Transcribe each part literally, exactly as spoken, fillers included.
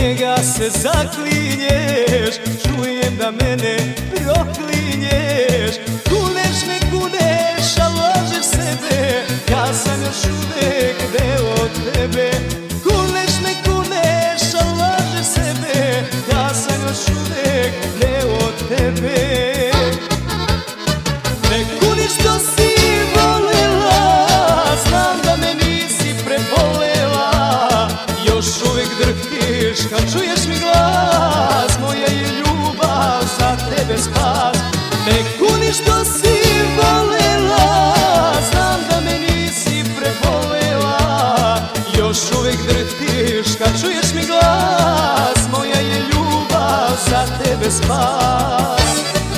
njega se zaklinješ, čujem da mene proklinješ. Kuneš me, kuneš, a lažeš sebe, ja sam još uvek deo tebe. Kuneš me, kuneš, a lažeš sebe, ja sam još uvek deo tebe. Ne kuniš što si volela, znam da me nisi prebolela. Još uvek drhtiš kad čuješ mi glas, moja je ljubav za tebe spas. Ne kuniš što si volela, znam da me nisi prebolela. Još uvek drhtiš kad čuješ mi glas, moja je ljubav za tebe spas.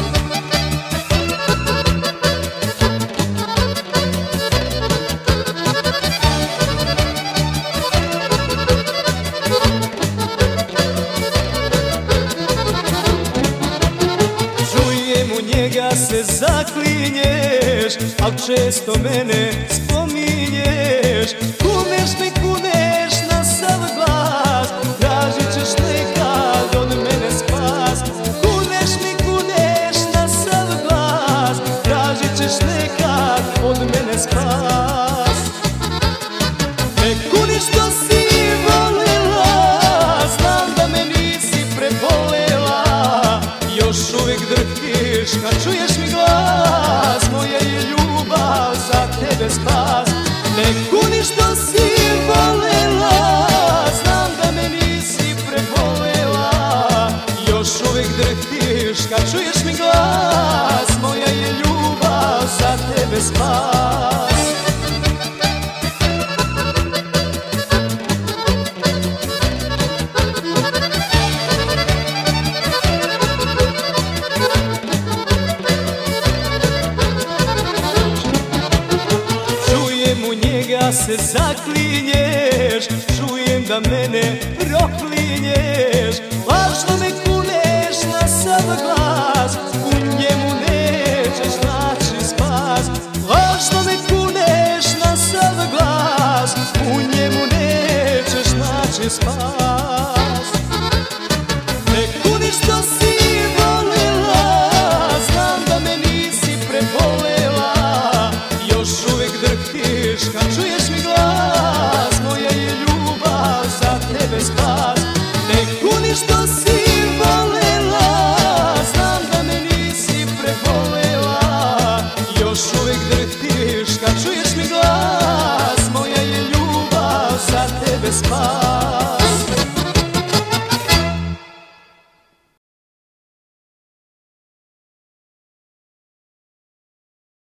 Njega se zaklinješ, al često mene spominješ. Kuneš me, kuneš na sav glas, tražit ćeš nekad od mene spas. Kuneš me, kuneš na sav glas, tražit ćeš nekad od mene spas. Ne kuniš što si volela, znam da me nisi prebolela. Još uvek drhtiš kad čuješ mi glas, moja je ljubav za tebe spas. Ne kuniš što si volela, znam da me nisi prebolela. Još uvek drhtiš kad čuješ mi glas, moja je ljubav za tebe spas. Njega se zaklinješ, čujem da mene proklinješ. Lažno me kuneš na sav glas, u njemu nećeš naći spas. Lažno me kuneš na sav glas, u njemu nećeš naći spas.